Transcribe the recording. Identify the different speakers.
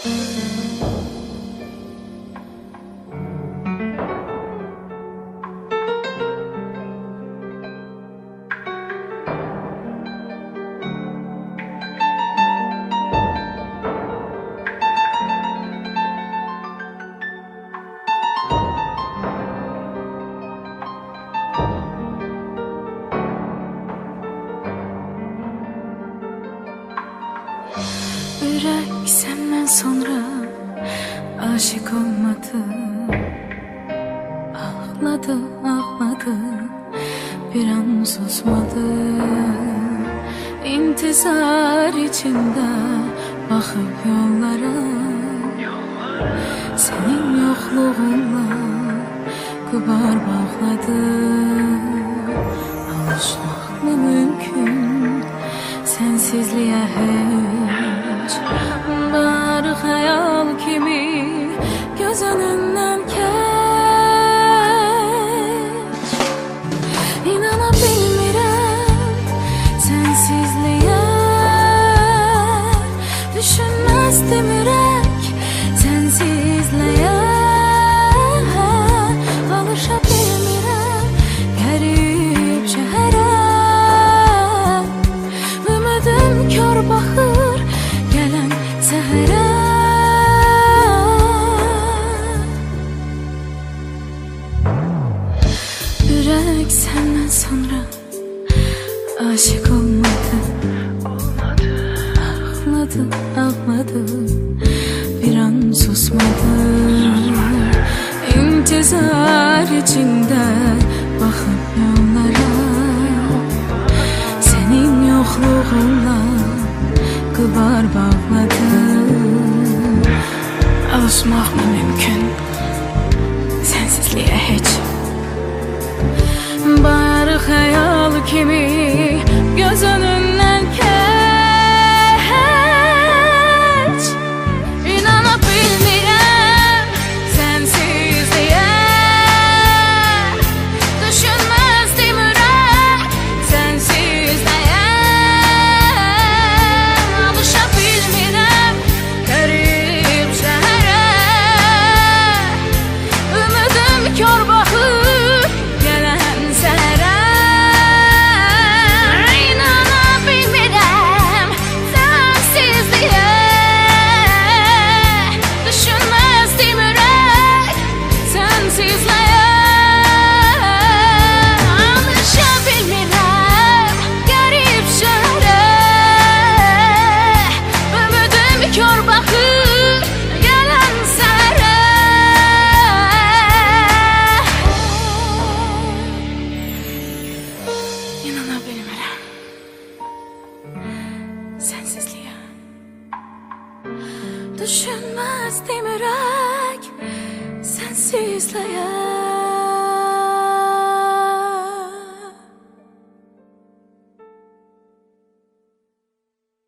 Speaker 1: Yürek senden sonra aşık olmadı. Ağladı, ağladı, bir an susmadı. İntizar içinde bakıp yollara, senin yokluğunla kubar bağladı. Alışmak mı mümkün sensizliğe hiç? Var hayal kimi göz önünden geç. İnana bilmirəm sensizliğe, düşünmezdim yürek sensizliğe. Alışa bilmirəm garip şehre, ümidim kör bakır gelen sehre. Yürek senden sonra aşık olmadı. Ağladı, ağladı, bir an susmadı. İntizar içinde bakıp yollara, senin yokluğunla kubar bağladı. Alışmak mı mümkün sensizliğe hiç? Var hayal kimi göz önünden geç. İnana bilmirəm sensizliğe, düşünmezdim yürek sensizliğe. Alışa bilmirəm garip şehre, ümidim kör bakır gelen sehre. İnana bilmirəm sensizliğe, düşünmezdim yürek sensizliğe. Alışa bilmirəm garip şehre, ümidim kör bakır gelen sehre. İnana bilmirəm sensizliğe, düşünmezdim yürek sensizliğe.